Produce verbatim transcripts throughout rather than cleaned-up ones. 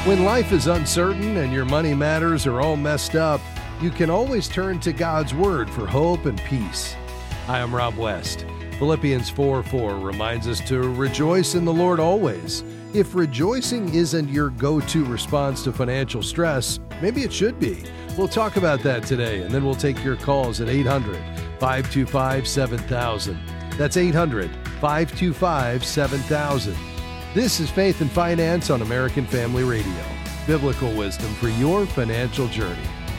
When life is uncertain and your money matters are all messed up, you can always turn to God's Word for hope and peace. Hi, I'm Rob West. Philippians four four reminds us to rejoice in the Lord always. If rejoicing isn't your go-to response to financial stress, maybe it should be. We'll talk about that today, and then we'll take your calls at eight hundred, five two five, seven thousand. That's eight hundred, five two five, seven thousand. This is Faith and Finance on American Family Radio. Biblical wisdom for your financial journey.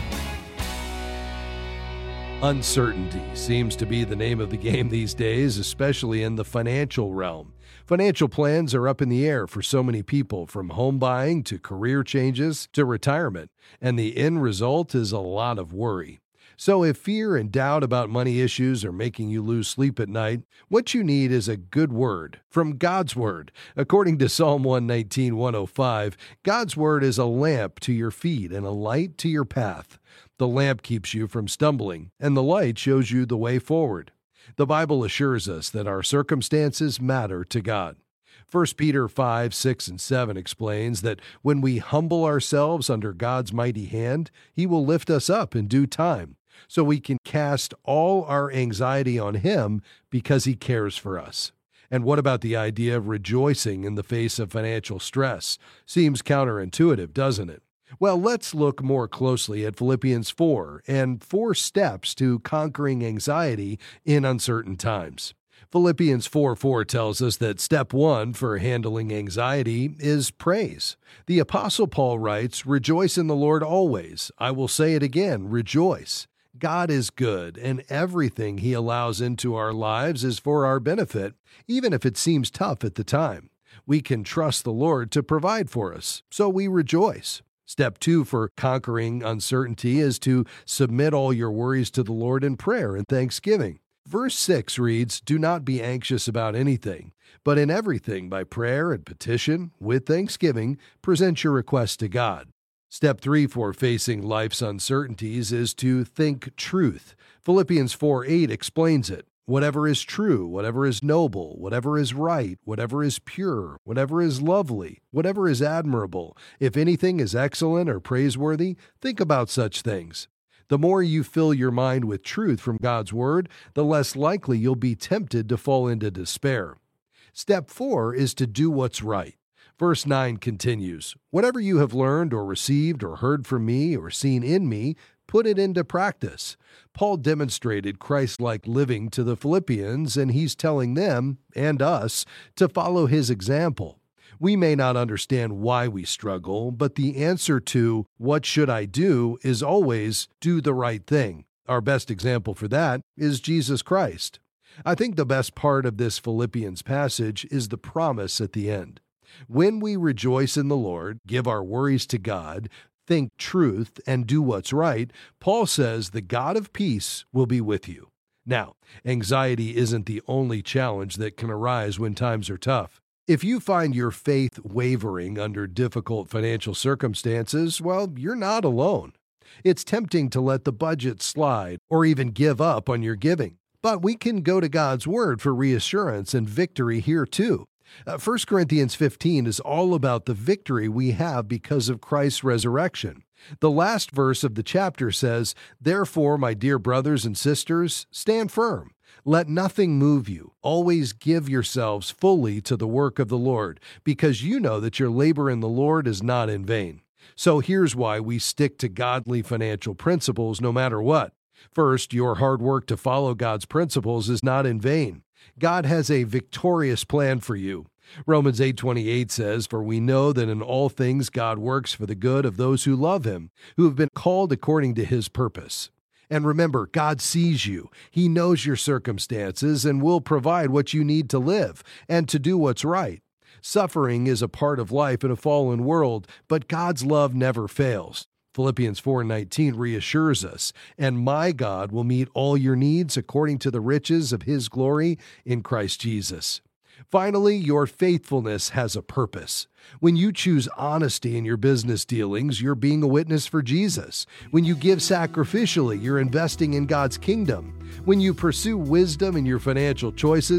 Uncertainty seems to be the name of the game these days, especially in the financial realm. Financial plans are up in the air for so many people, from home buying to career changes to retirement, and the end result is a lot of worry. So if fear and doubt about money issues are making you lose sleep at night, what you need is a good word from God's Word. According to Psalm one nineteen, one oh five, God's Word is a lamp to your feet and a light to your path. The lamp keeps you from stumbling, and the light shows you the way forward. The Bible assures us that our circumstances matter to God. First Peter five, six, and seven explains that when we humble ourselves under God's mighty hand, He will lift us up in due time, so we can cast all our anxiety on Him because He cares for us. And what about the idea of rejoicing in the face of financial stress? Seems counterintuitive, doesn't it? Well, let's look more closely at Philippians four and four steps to conquering anxiety in uncertain times. Philippians four four tells us that step one for handling anxiety is praise. The Apostle Paul writes, "Rejoice in the Lord always. I will say it again, rejoice." God is good, and everything He allows into our lives is for our benefit, even if it seems tough at the time. We can trust the Lord to provide for us, so we rejoice. Step two for conquering uncertainty is to submit all your worries to the Lord in prayer and thanksgiving. Verse six reads, "Do not be anxious about anything, but in everything by prayer and petition, with thanksgiving, present your requests to God." Step three for facing life's uncertainties is to think truth. Philippians four eight explains it. Whatever is true, whatever is noble, whatever is right, whatever is pure, whatever is lovely, whatever is admirable, if anything is excellent or praiseworthy, think about such things. The more you fill your mind with truth from God's Word, the less likely you'll be tempted to fall into despair. Step four is to do what's right. Verse nine continues, "Whatever you have learned or received or heard from me or seen in me, put it into practice." Paul demonstrated Christ-like living to the Philippians, and he's telling them, and us, to follow his example. We may not understand why we struggle, but the answer to "what should I do" is always do the right thing. Our best example for that is Jesus Christ. I think the best part of this Philippians passage is the promise at the end. When we rejoice in the Lord, give our worries to God, think truth, and do what's right, Paul says the God of peace will be with you. Now, anxiety isn't the only challenge that can arise when times are tough. If you find your faith wavering under difficult financial circumstances, well, you're not alone. It's tempting to let the budget slide or even give up on your giving. But we can go to God's Word for reassurance and victory here too. Uh, First Corinthians fifteen is all about the victory we have because of Christ's resurrection. The last verse of the chapter says, "Therefore, my dear brothers and sisters, stand firm. Let nothing move you. Always give yourselves fully to the work of the Lord, because you know that your labor in the Lord is not in vain." So here's why we stick to godly financial principles no matter what. First, your hard work to follow God's principles is not in vain. God has a victorious plan for you. Romans eight twenty-eight says, "For we know that in all things God works for the good of those who love Him, who have been called according to His purpose." And remember, God sees you. He knows your circumstances and will provide what you need to live and to do what's right. Suffering is a part of life in a fallen world, but God's love never fails. Philippians four nineteen reassures us, "And my God will meet all your needs according to the riches of His glory in Christ Jesus." Finally, your faithfulness has a purpose. When you choose honesty in your business dealings, you're being a witness for Jesus. When you give sacrificially, you're investing in God's kingdom. When you pursue wisdom in your financial choices,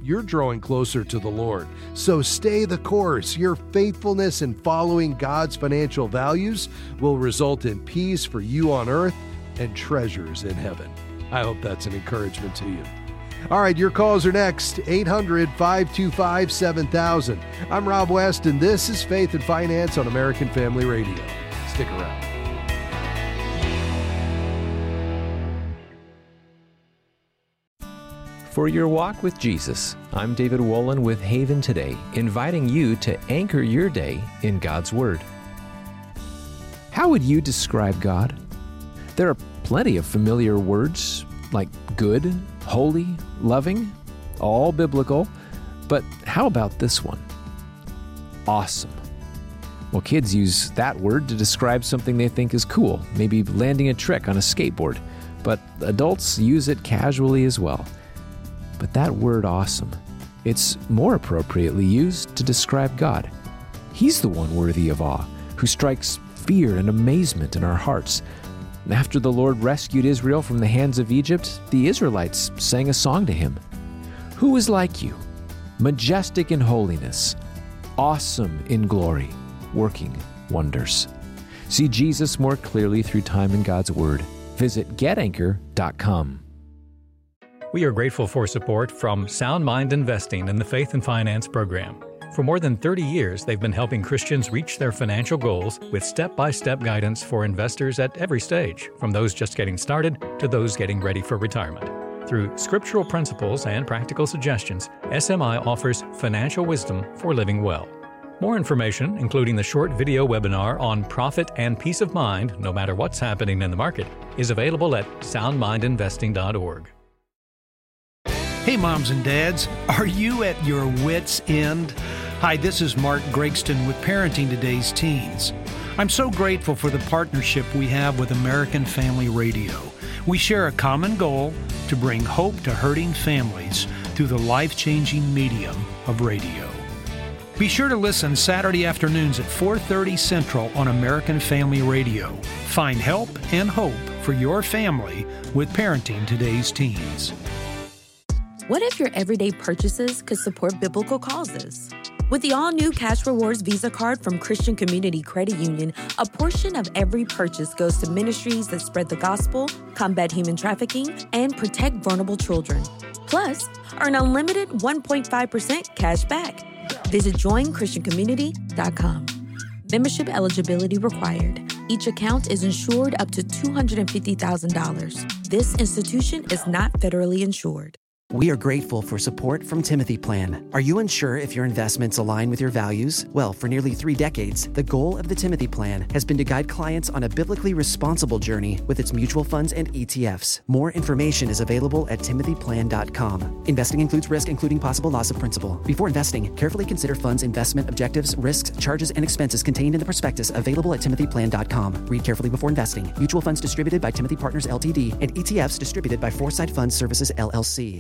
you're drawing closer to the Lord. So stay the course. Your faithfulness in following God's financial values will result in peace for you on earth and treasures in heaven. I hope that's an encouragement to you. All right, your calls are next, eight hundred, five two five, seven thousand. I'm Rob West, and this is Faith and Finance on American Family Radio. Stick around. For your walk with Jesus, I'm David Wolin with Haven Today, inviting you to anchor your day in God's Word. How would you describe God? There are plenty of familiar words like good, holy, loving, all biblical, but how about this one? Awesome. Well, kids use that word to describe something they think is cool, maybe landing a trick on a skateboard, but adults use it casually as well. But that word awesome, it's more appropriately used to describe God. He's the one worthy of awe, who strikes fear and amazement in our hearts. After the Lord rescued Israel from the hands of Egypt, the Israelites sang a song to him. Who is like you, majestic in holiness, awesome in glory, working wonders? See Jesus more clearly through time in God's Word. Visit get anchor dot com. We are grateful for support from Sound Mind Investing in the Faith and Finance program. For more than thirty years, they've been helping Christians reach their financial goals with step-by-step guidance for investors at every stage, from those just getting started to those getting ready for retirement. Through scriptural principles and practical suggestions, S M I offers financial wisdom for living well. More information, including the short video webinar on profit and peace of mind, no matter what's happening in the market, is available at sound mind investing dot org. Hey moms and dads, are you at your wits' end? Hi, this is Mark Gregston with Parenting Today's Teens. I'm so grateful for the partnership we have with American Family Radio. We share a common goal to bring hope to hurting families through the life-changing medium of radio. Be sure to listen Saturday afternoons at four thirty Central on American Family Radio. Find help and hope for your family with Parenting Today's Teens. What if your everyday purchases could support biblical causes? With the all-new Cash Rewards Visa card from Christian Community Credit Union, a portion of every purchase goes to ministries that spread the gospel, combat human trafficking, and protect vulnerable children. Plus, earn unlimited one point five percent cash back. Visit join christian community dot com. Membership eligibility required. Each account is insured up to two hundred fifty thousand dollars. This institution is not federally insured. We are grateful for support from Timothy Plan. Are you unsure if your investments align with your values? Well, for nearly three decades, the goal of the Timothy Plan has been to guide clients on a biblically responsible journey with its mutual funds and E T Fs. More information is available at timothy plan dot com. Investing includes risk, including possible loss of principal. Before investing, carefully consider funds' investment objectives, risks, charges, and expenses contained in the prospectus available at timothy plan dot com. Read carefully before investing. Mutual funds distributed by Timothy Partners L T D and E T Fs distributed by Foresight Fund Services L L C.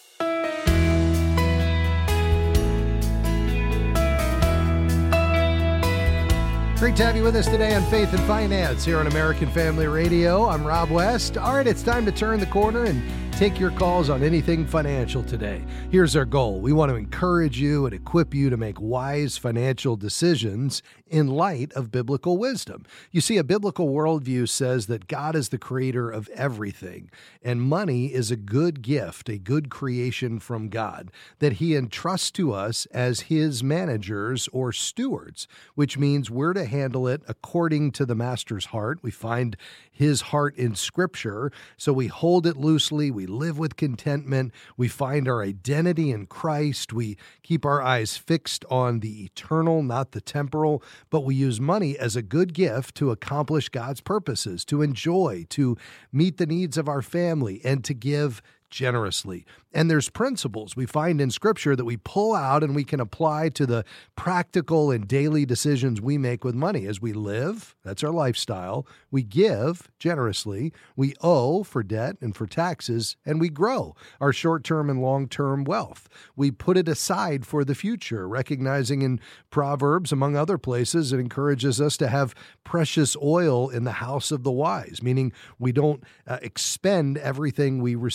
Great to have you with us today on Faith and Finance here on American Family Radio. I'm Rob West. All right, it's time to turn the corner and take your calls on anything financial today. Here's our goal. We want to encourage you and equip you to make wise financial decisions in light of biblical wisdom. You see, a biblical worldview says that God is the creator of everything, and money is a good gift, a good creation from God, that he entrusts to us as his managers or stewards, which means we're to handle it according to the master's heart. We find his heart in Scripture, so we hold it loosely, we live with contentment, we find our identity in Christ, we keep our eyes fixed on the eternal, not the temporal, but we use money as a good gift to accomplish God's purposes, to enjoy, to meet the needs of our family, and to give generously. And there's principles we find in Scripture that we pull out and we can apply to the practical and daily decisions we make with money. As we live, that's our lifestyle, we give generously, we owe for debt and for taxes, and we grow our short-term and long-term wealth. We put it aside for the future, recognizing in Proverbs, among other places, it encourages us to have precious oil in the house of the wise, meaning we don't uh, expend everything we receive today.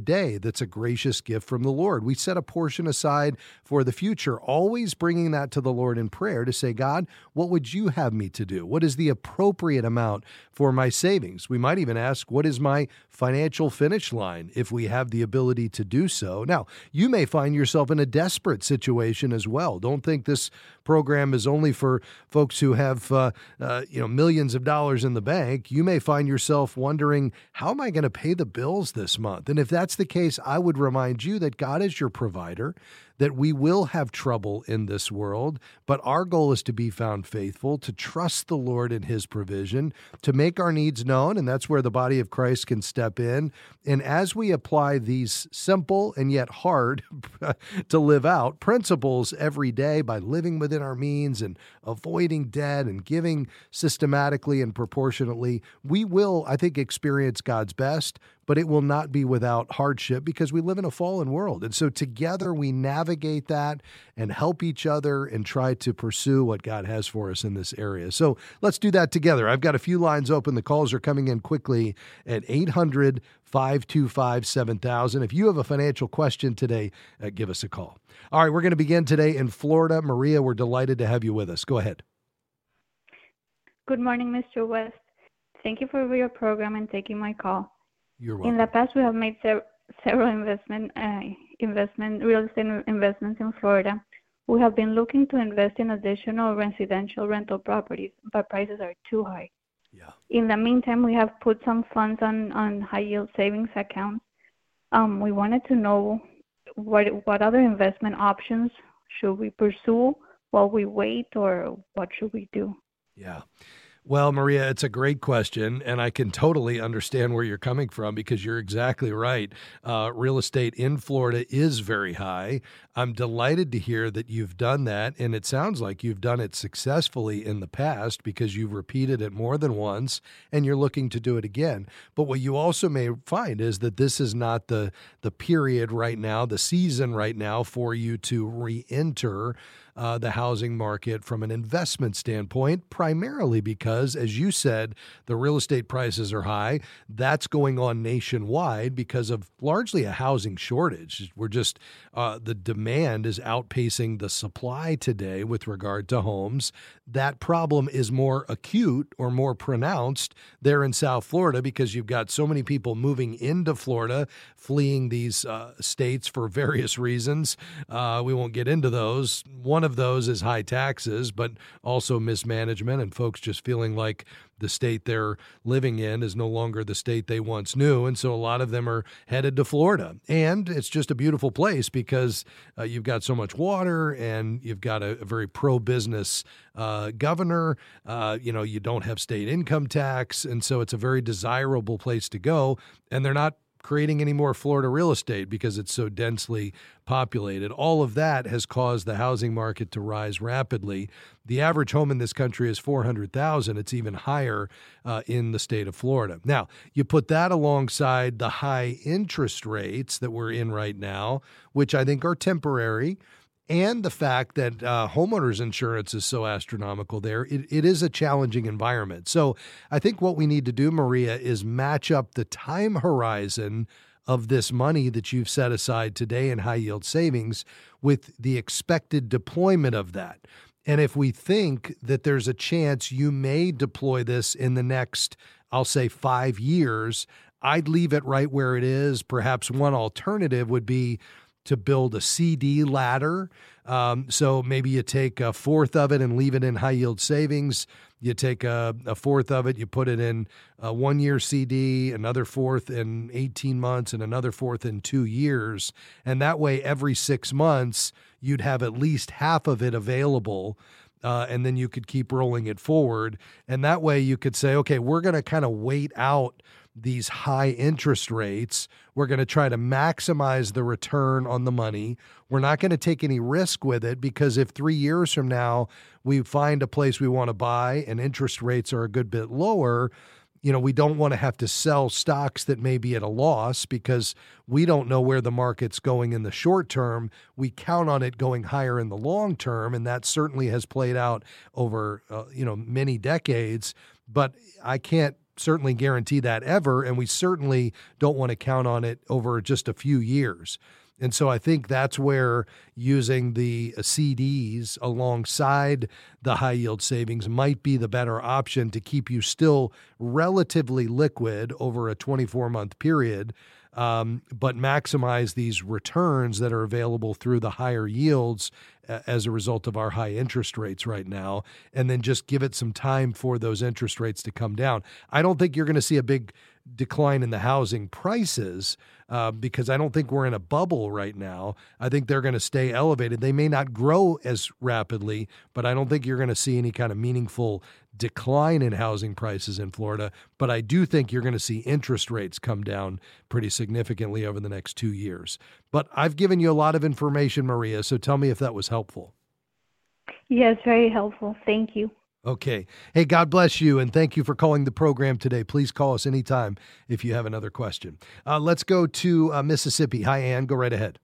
today that's a gracious gift from the Lord. We set a portion aside for the future, always bringing that to the Lord in prayer to say, God, what would you have me to do? What is the appropriate amount for my savings? We might even ask, what is my financial finish line if we have the ability to do so? Now, you may find yourself in a desperate situation as well. Don't think this program is only for folks who have uh, uh, you know millions of dollars in the bank. You may find yourself wondering, how am I going to pay the bills this month? And if that's the case, I would remind you that God is your provider, that we will have trouble in this world, but our goal is to be found faithful, to trust the Lord in his provision, to make our needs known, and that's where the body of Christ can step in. And as we apply these simple and yet hard to live out principles every day by living within our means and avoiding debt and giving systematically and proportionately, we will, I think, experience God's best, but it will not be without hardship because we live in a fallen world. And so together we navigate that and help each other and try to pursue what God has for us in this area. So let's do that together. I've got a few lines open. The calls are coming in quickly at eight hundred, five two five, seven thousand. If you have a financial question today, uh, give us a call. All right, we're going to begin today in Florida. Maria, we're delighted to have you with us. Go ahead. Good morning, Mister West. Thank you for your program and taking my call. You're welcome. In the past, we have made se- several investment, uh, investment, real estate investments in Florida. We have been looking to invest in additional residential rental properties, but prices are too high. Yeah. In the meantime, we have put some funds on, on high-yield savings accounts. Um, we wanted to know what what other investment options should we pursue while we wait, or what should we do? Yeah. Well, Maria, it's a great question, and I can totally understand where you're coming from because you're exactly right. Uh, real estate in Florida is very high. I'm delighted to hear that you've done that, and it sounds like you've done it successfully in the past because you've repeated it more than once, and you're looking to do it again. But what you also may find is that this is not the, the period right now, the season right now for you to re-enter Uh, the housing market from an investment standpoint, primarily because, as you said, the real estate prices are high. That's going on nationwide because of largely a housing shortage. We're just, uh, the demand is outpacing the supply today with regard to homes. That problem is more acute or more pronounced there in South Florida because you've got so many people moving into Florida, fleeing these uh, states for various reasons. Uh, we won't get into those. One of those is high taxes, but also mismanagement and folks just feeling like the state they're living in is no longer the state they once knew. And so a lot of them are headed to Florida. And it's just a beautiful place because uh, you've got so much water and you've got a, a very pro-business uh, governor. Uh, you know, you don't have state income tax. And so it's a very desirable place to go. And they're not creating any more Florida real estate because it's so densely populated. All of that has caused the housing market to rise rapidly. The average home in this country is four hundred thousand dollars. It's even higher uh, in the state of Florida. Now, you put that alongside the high interest rates that we're in right now, which I think are temporary, and the fact that uh, homeowners insurance is so astronomical there, it, it is a challenging environment. So I think what we need to do, Maria, is match up the time horizon of this money that you've set aside today in high-yield savings with the expected deployment of that. And if we think that there's a chance you may deploy this in the next, I'll say, five years, I'd leave it right where it is. Perhaps one alternative would be to build a C D ladder. Um, so maybe you take a fourth of it and leave it in high yield savings. You take a, a fourth of it, you put it in a one year C D, another fourth in eighteen months, and another fourth in two years. And that way, every six months, you'd have at least half of it available. Uh, and then you could keep rolling it forward. And that way you could say, okay, we're going to kind of wait out these high interest rates. We're going to try to maximize the return on the money. We're not going to take any risk with it because if three years from now we find a place we want to buy and interest rates are a good bit lower, you know, we don't want to have to sell stocks that may be at a loss because we don't know where the market's going in the short term. We count on it going higher in the long term, and that certainly has played out over, uh, you know, many decades. But I can't certainly guarantee that ever, and we certainly don't want to count on it over just a few years. And so I think that's where using the C Ds alongside the high yield savings might be the better option to keep you still relatively liquid over a twenty-four month period, um, but maximize these returns that are available through the higher yields as a result of our high interest rates right now, and then just give it some time for those interest rates to come down. I don't think you're going to see a big decline in the housing prices uh, because I don't think we're in a bubble right now. I think they're going to stay elevated. They may not grow as rapidly, but I don't think you're going to see any kind of meaningful decline in housing prices in Florida. But I do think you're going to see interest rates come down pretty significantly over the next two years. But I've given you a lot of information, Maria, so tell me if that was helpful. Yes, very helpful. Thank you. Okay. Hey, God bless you, and thank you for calling the program today. Please call us anytime if you have another question. Uh, let's go to uh, Mississippi. Hi, Ann. Go right ahead.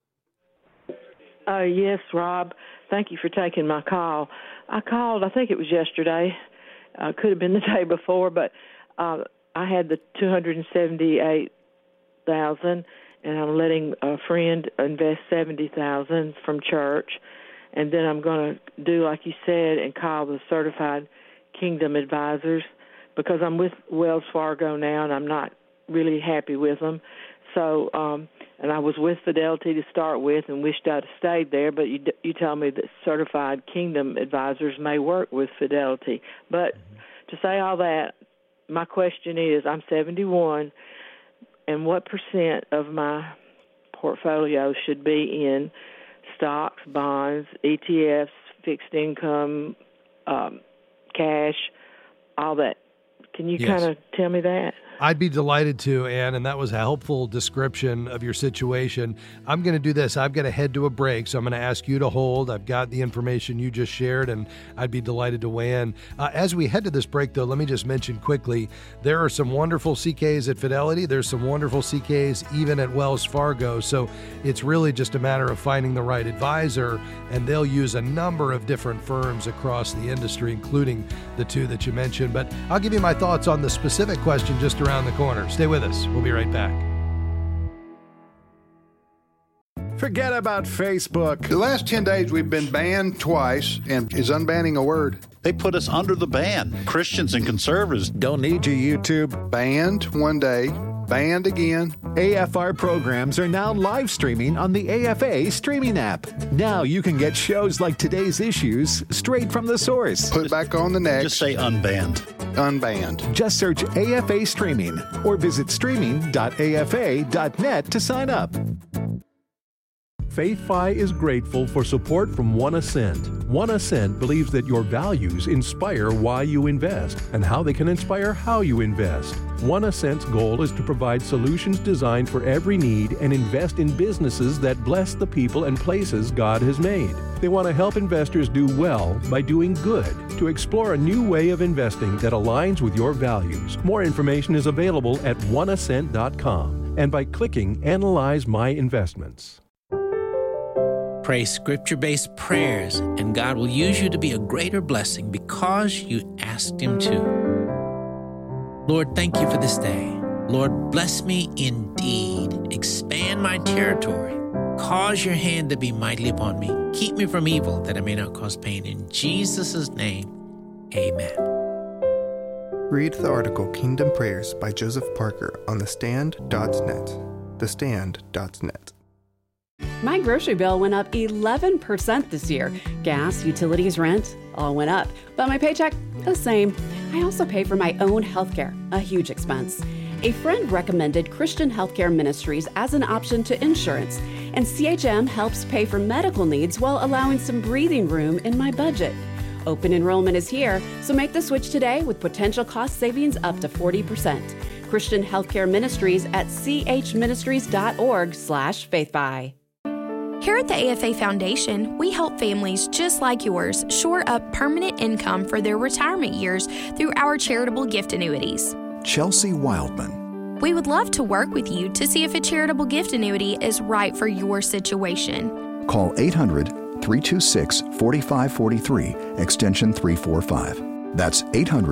Uh, yes, Rob. Thank you for taking my call. I called, I think it was yesterday. Uh, could have been the day before, but uh, I had the two hundred seventy-eight thousand dollars, and I'm letting a friend invest seventy thousand dollars from church. And then I'm going to do, like you said, and call the Certified Kingdom Advisors because I'm with Wells Fargo now, and I'm not really happy with them. So, um, and I was with Fidelity to start with and wished I'd stayed there, but you you tell me that Certified Kingdom Advisors may work with Fidelity. But mm-hmm. to say all that, my question is, I'm seventy-one, and what percent of my portfolio should be in stocks, bonds, E T Fs, fixed income, um, cash, all that? Can you yes. kind of tell me that? I'd be delighted to, Ann, and that was a helpful description of your situation. I'm going to do this. I've got to head to a break, so I'm going to ask you to hold. I've got the information you just shared, and I'd be delighted to weigh in. Uh, as we head to this break, though, let me just mention quickly, there are some wonderful C Ks at Fidelity. There's some wonderful C Ks even at Wells Fargo, so it's really just a matter of finding the right advisor, and they'll use a number of different firms across the industry, including the two that you mentioned. But I'll give you my thoughts on the specific question just around the corner. Stay with us. We'll be right back. Forget about Facebook. The last ten days we've been banned twice, and is unbanning a word? They put us under the ban. Christians and conservatives don't need you, YouTube. Banned one day, banned again. A F R programs are now live streaming on the A F A streaming app. Now you can get shows like Today's Issues straight from the source. Put back on the next. Just say unbanned. Unbanned. Just search A F A streaming or visit streaming dot A F A dot net to sign up. FaithFi is grateful for support from One Ascent. One Ascent believes that your values inspire why you invest and how they can inspire how you invest. One Ascent's goal is to provide solutions designed for every need and invest in businesses that bless the people and places God has made. They want to help investors do well by doing good, to explore a new way of investing that aligns with your values. More information is available at one ascent dot com and by clicking Analyze My Investments. Pray scripture-based prayers, and God will use you to be a greater blessing because you asked Him to. Lord, thank you for this day. Lord, bless me indeed. Expand my territory. Cause your hand to be mightily upon me. Keep me from evil, that I may not cause pain. In Jesus' name, amen. Read the article Kingdom Prayers by Joseph Parker on the stand dot net. the stand dot net. My grocery bill went up eleven percent this year. Gas, utilities, rent, all went up. But my paycheck, the same. I also pay for my own healthcare, a huge expense. A friend recommended Christian Healthcare Ministries as an option to insurance, and C H M helps pay for medical needs while allowing some breathing room in my budget. Open enrollment is here, so make the switch today with potential cost savings up to forty percent. Christian Healthcare Ministries at c h ministries dot org slash faithfi. Here at the A F A Foundation, we help families just like yours shore up permanent income for their retirement years through our charitable gift annuities. Chelsea Wildman. We would love to work with you to see if a charitable gift annuity is right for your situation. Call eight hundred, three two six, four five four three, extension three four five. That's eight hundred,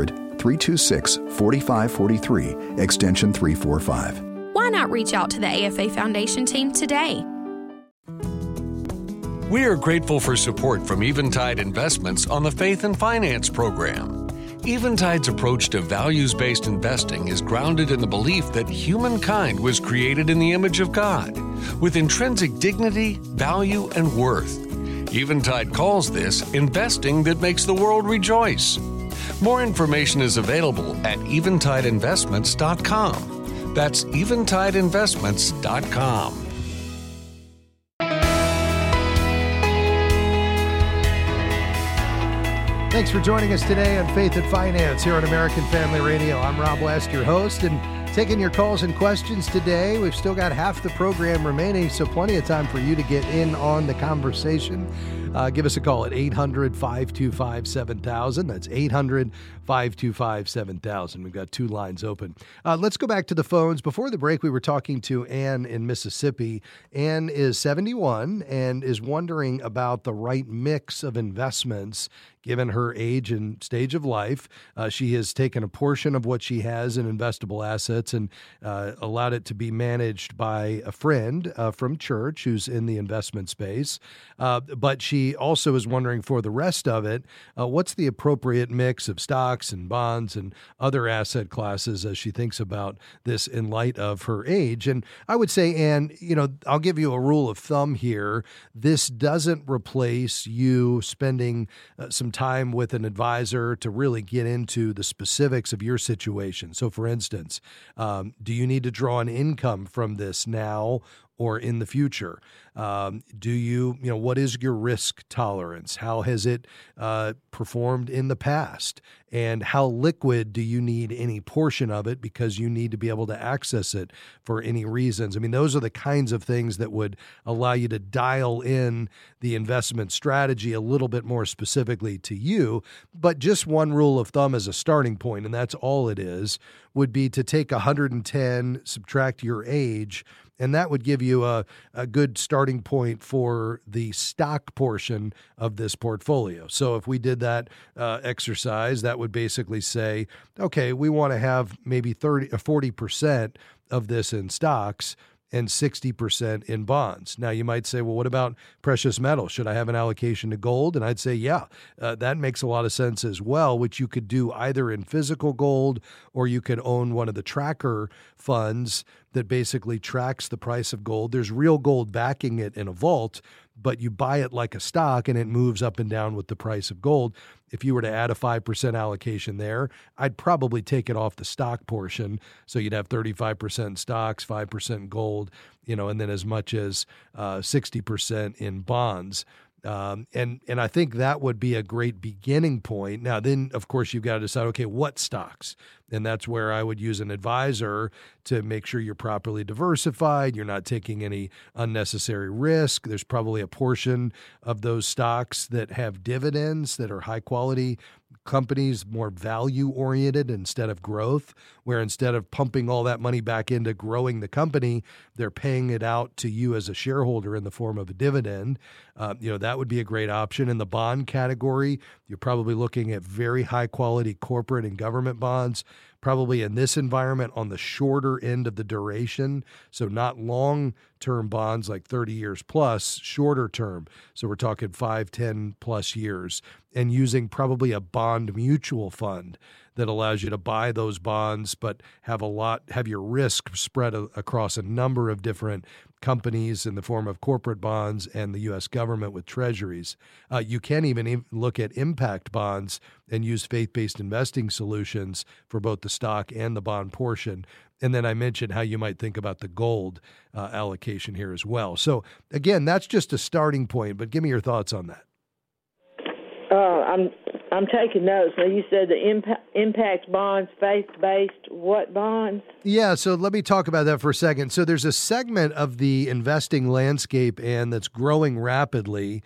three two six, four five four three, extension three forty-five. Why not reach out to the A F A Foundation team today? We are grateful for support from Eventide Investments on the Faith and Finance program. Eventide's approach to values-based investing is grounded in the belief that humankind was created in the image of God, with intrinsic dignity, value, and worth. Eventide calls this investing that makes the world rejoice. More information is available at eventide investments dot com. That's eventide investments dot com. Thanks for joining us today on Faith and Finance here on American Family Radio. I'm Rob West, your host, and taking your calls and questions today. We've still got half the program remaining, so plenty of time for you to get in on the conversation. Uh, give us a call at eight hundred, five two five, seven thousand. That's eight hundred, five two five, seven thousand. We've got two lines open. Uh, let's go back to the phones. Before the break, we were talking to Ann in Mississippi. Ann is seventy-one and is wondering about the right mix of investments given her age and stage of life. Uh, she has taken a portion of what she has in investable assets and uh, allowed it to be managed by a friend uh, from church who's in the investment space. Uh, but she also is wondering for the rest of it, uh, what's the appropriate mix of stocks and bonds and other asset classes as she thinks about this in light of her age. And I would say, Ann, you know, I'll give you a rule of thumb here. This doesn't replace you spending uh, some time with an advisor to really get into the specifics of your situation. So, for instance, um, do you need to draw an income from this now or in the future? Um, do you, you know, what is your risk tolerance? How has it uh, performed in the past? And how liquid do you need any portion of it because you need to be able to access it for any reasons? I mean, those are the kinds of things that would allow you to dial in the investment strategy a little bit more specifically to you. But just one rule of thumb as a starting point, and that's all it is, would be to take one hundred ten, subtract your age, and that would give you a, a good starting point for the stock portion of this portfolio. So if we did that uh, exercise, that would basically say, okay, we want to have maybe thirty or forty percent of this in stocks and sixty percent in bonds. Now, you might say, well, what about precious metals? Should I have an allocation to gold? And I'd say, yeah, uh, that makes a lot of sense as well, which you could do either in physical gold or you could own one of the tracker funds that basically tracks the price of gold. There's real gold backing it in a vault, but you buy it like a stock and it moves up and down with the price of gold. If you were to add a five percent allocation there, I'd probably take it off the stock portion. So you'd have thirty-five percent stocks, five percent gold, you know, and then as much as uh, sixty percent in bonds. Um, and, and I think that would be a great beginning point. Now, then, of course, you've got to decide, okay, what stocks? And that's where I would use an advisor to make sure you're properly diversified. You're not taking any unnecessary risk. There's probably a portion of those stocks that have dividends that are high quality companies, more value oriented instead of growth, where instead of pumping all that money back into growing the company, they're paying it out to you as a shareholder in the form of a dividend. Uh, you know, that would be a great option. In the bond category, you're probably looking at very high quality corporate and government bonds, probably in this environment on the shorter end of the duration. So not long-term bonds like thirty years plus, shorter term. So we're talking five, ten plus years, and using probably a bond mutual fund that allows you to buy those bonds, but have a lot, have your risk spread a, across a number of different companies in the form of corporate bonds and the U S government with treasuries. Uh, you can even e- look at impact bonds and use faith-based investing solutions for both the stock and the bond portion. And then I mentioned how you might think about the gold uh, allocation here as well. So again, that's just a starting point, but give me your thoughts on that. Uh, I'm I'm taking notes. Now, you said the impact, impact bonds, faith-based what bonds? Yeah, so let me talk about that for a second. So there's a segment of the investing landscape, and that's growing rapidly,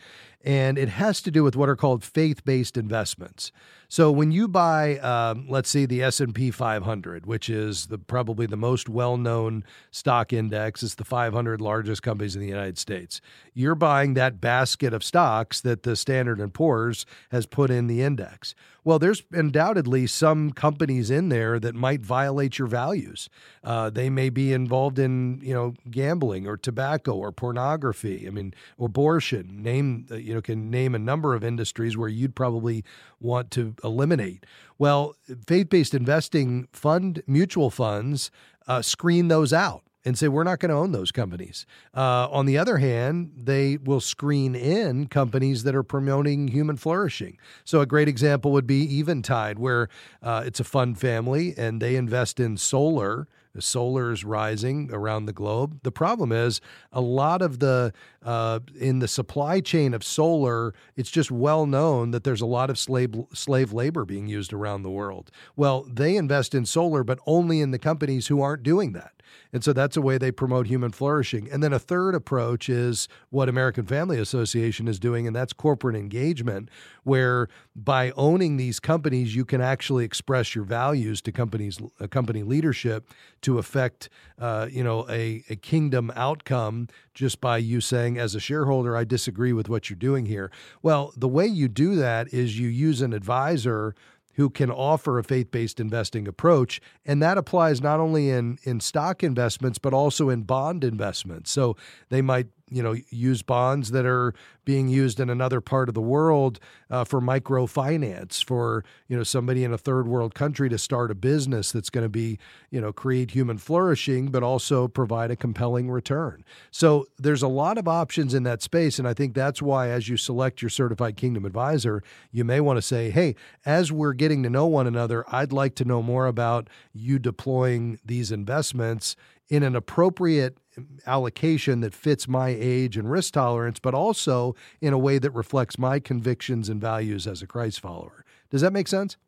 and it has to do with what are called faith-based investments. So when you buy, um, let's see, the S and P five hundred, which is the probably the most well-known stock index, it's the five hundred largest companies in the United States. You're buying that basket of stocks that the Standard and Poor's has put in the index. Well, there's undoubtedly some companies in there that might violate your values. Uh, they may be involved in, you know, gambling or tobacco or pornography. I mean, abortion. Name, you know, can name a number of industries where you'd probably want to eliminate. Well, faith-based investing fund, mutual funds, uh, screen those out and say, we're not going to own those companies. Uh, on the other hand, they will screen in companies that are promoting human flourishing. So a great example would be Eventide, where uh, it's a fund family and they invest in solar. Solar is rising around the globe. The problem is a lot of the, uh, in the supply chain of solar, it's just well known that there's a lot of slave, slave labor being used around the world. Well, they invest in solar, but only in the companies who aren't doing that. And so that's a way they promote human flourishing. And then a third approach is what American Family Association is doing, and that's corporate engagement, where by owning these companies, you can actually express your values to companies, uh, company leadership to affect, uh, you know, a, a kingdom outcome just by you saying, as a shareholder, I disagree with what you're doing here. Well, the way you do that is you use an advisor who can offer a faith-based investing approach. And that applies not only in, in stock investments, but also in bond investments. So they might, you know, use bonds that are being used in another part of the world uh, for microfinance, for, you know, somebody in a third world country to start a business that's going to be, you know, create human flourishing, but also provide a compelling return. So there's a lot of options in that space. And I think that's why, as you select your certified Kingdom advisor, you may want to say, hey, as we're getting to know one another, I'd like to know more about you deploying these investments in an appropriate allocation that fits my age and risk tolerance, but also in a way that reflects my convictions and values as a Christ follower. Does that make sense?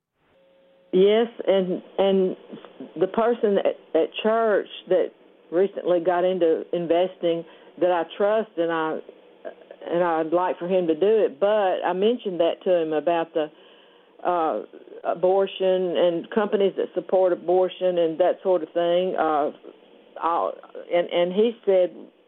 Yes, and and the person at, at church that recently got into investing that I trust, and I and I'd like for him to do it, but I mentioned that to him about the uh, abortion and companies that support abortion and that sort of thing. Uh, I'll, and, and he said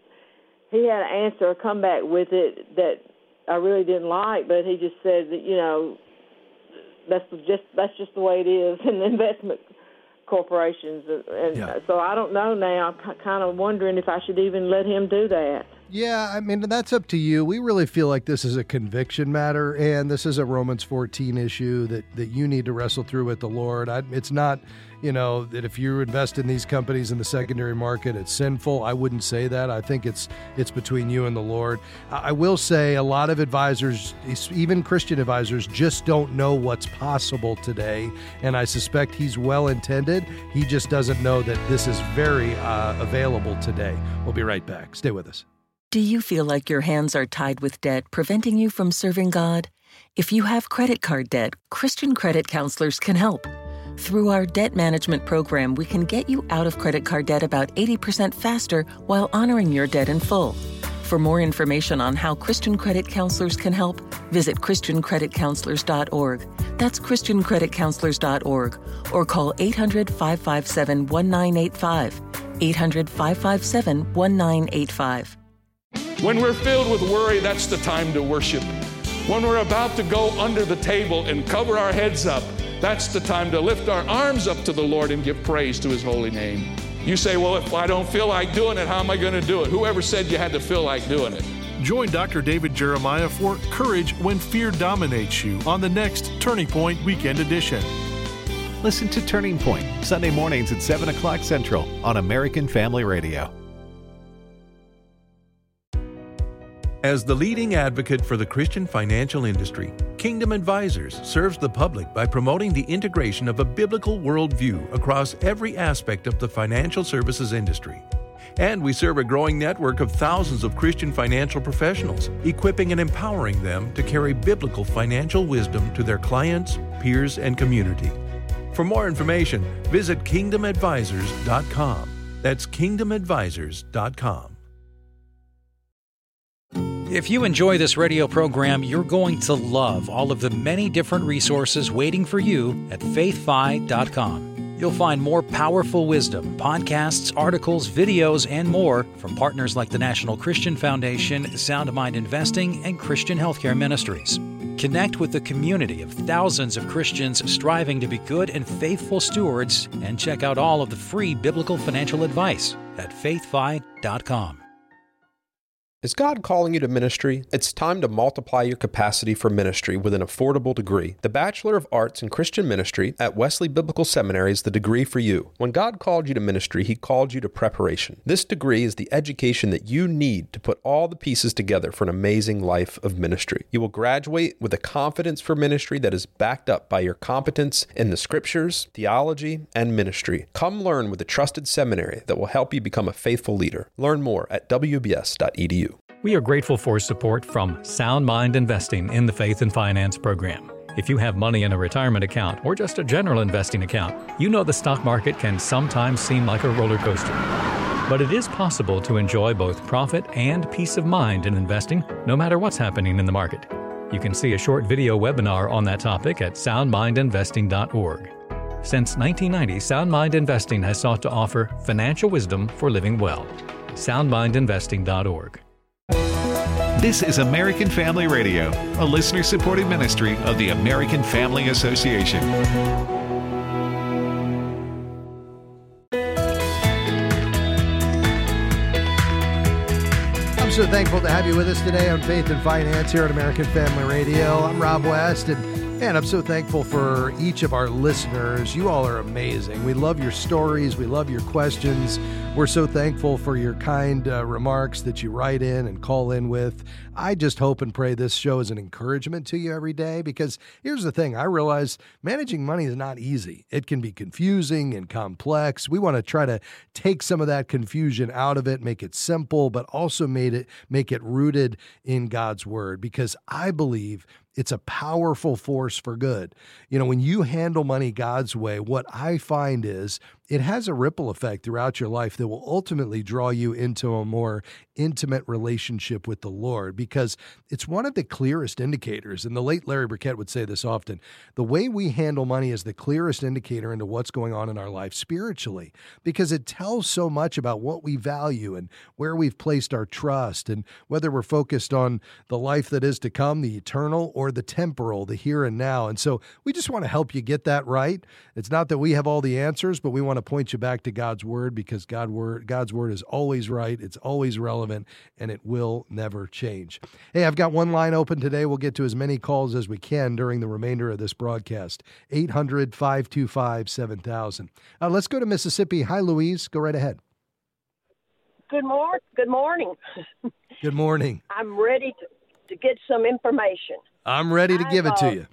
he had an answer, a comeback with it that I really didn't like, but he just said that, you know, that's just that's just the way it is in investment corporations. And yeah. So I don't know now. I'm kind of wondering if I should even let him do that. Yeah, I mean, that's up to you. We really feel like this is a conviction matter, and this is a Romans fourteen issue that, that you need to wrestle through with the Lord. I, it's not, you know, that if you invest in these companies in the secondary market, it's sinful. I wouldn't say that. I think it's it's between you and the Lord. I, I will say a lot of advisors, even Christian advisors, just don't know what's possible today, and I suspect he's well-intended. He just doesn't know that this is very uh, available today. We'll be right back. Stay with us. Do you feel like your hands are tied with debt, preventing you from serving God? If you have credit card debt, Christian Credit Counselors can help. Through our debt management program, we can get you out of credit card debt about eighty percent faster while honoring your debt in full. For more information on how Christian Credit Counselors can help, visit Christian Credit Counselors dot org. That's Christian Credit Counselors dot org, or call eight hundred, five five seven, one nine eight five, eight hundred, five five seven, one nine eight five. When we're filled with worry, that's the time to worship. When we're about to go under the table and cover our heads up, that's the time to lift our arms up to the Lord and give praise to His holy name. You say, well, if I don't feel like doing it, how am I going to do it? Whoever said you had to feel like doing it? Join Doctor David Jeremiah for Courage When Fear Dominates You on the next Turning Point Weekend Edition. Listen to Turning Point, Sunday mornings at seven o'clock Central on American Family Radio. As the leading advocate for the Christian financial industry, Kingdom Advisors serves the public by promoting the integration of a biblical worldview across every aspect of the financial services industry. And we serve a growing network of thousands of Christian financial professionals, equipping and empowering them to carry biblical financial wisdom to their clients, peers, and community. For more information, visit kingdom advisors dot com. That's kingdom advisors dot com. If you enjoy this radio program, you're going to love all of the many different resources waiting for you at faith fi dot com. You'll find more powerful wisdom, podcasts, articles, videos, and more from partners like the National Christian Foundation, Sound Mind Investing, and Christian Healthcare Ministries. Connect with the community of thousands of Christians striving to be good and faithful stewards, and check out all of the free biblical financial advice at faith fi dot com. Is God calling you to ministry? It's time to multiply your capacity for ministry with an affordable degree. The Bachelor of Arts in Christian Ministry at Wesley Biblical Seminary is the degree for you. When God called you to ministry, He called you to preparation. This degree is the education that you need to put all the pieces together for an amazing life of ministry. You will graduate with a confidence for ministry that is backed up by your competence in the scriptures, theology, and ministry. Come learn with a trusted seminary that will help you become a faithful leader. Learn more at w b s dot e d u. We are grateful for support from Sound Mind Investing in the Faith and Finance Program. If you have money in a retirement account or just a general investing account, you know the stock market can sometimes seem like a roller coaster. But it is possible to enjoy both profit and peace of mind in investing, no matter what's happening in the market. You can see a short video webinar on that topic at sound mind investing dot org. Since nineteen ninety, Sound Mind Investing has sought to offer financial wisdom for living well. sound mind investing dot org. This is American Family Radio, a listener-supported ministry of the American Family Association. I'm so thankful to have you with us today on Faith and Finance here at American Family Radio. I'm Rob West, and man, I'm so thankful for each of our listeners. You all are amazing. We love your stories. We love your questions. We're so thankful for your kind uh, remarks that you write in and call in with. I just hope and pray this show is an encouragement to you every day, because here's the thing. I realize managing money is not easy. It can be confusing and complex. We want to try to take some of that confusion out of it, make it simple, but also made it make it rooted in God's Word, because I believe it's a powerful force for good. You know, when you handle money God's way, what I find is it has a ripple effect throughout your life that will ultimately draw you into a more intimate relationship with the Lord, because it's one of the clearest indicators. And the late Larry Burkett would say this often: the way we handle money is the clearest indicator into what's going on in our life spiritually, because it tells so much about what we value and where we've placed our trust, and whether we're focused on the life that is to come, the eternal, or the temporal, the here and now. And so we just want to help you get that right. It's not that we have all the answers, but we want to point you back to God's Word, because God word, God's Word is always right, it's always relevant, and it will never change. Hey, I've got one line open today. We'll get to as many calls as we can during the remainder of this broadcast. eight hundred, five two five, seven thousand. Uh, let's go to Mississippi. Hi, Louise. Go right ahead. Good morning. Good morning. Good morning. I'm ready to, to get some information. I'm ready to give I've, it to uh, you.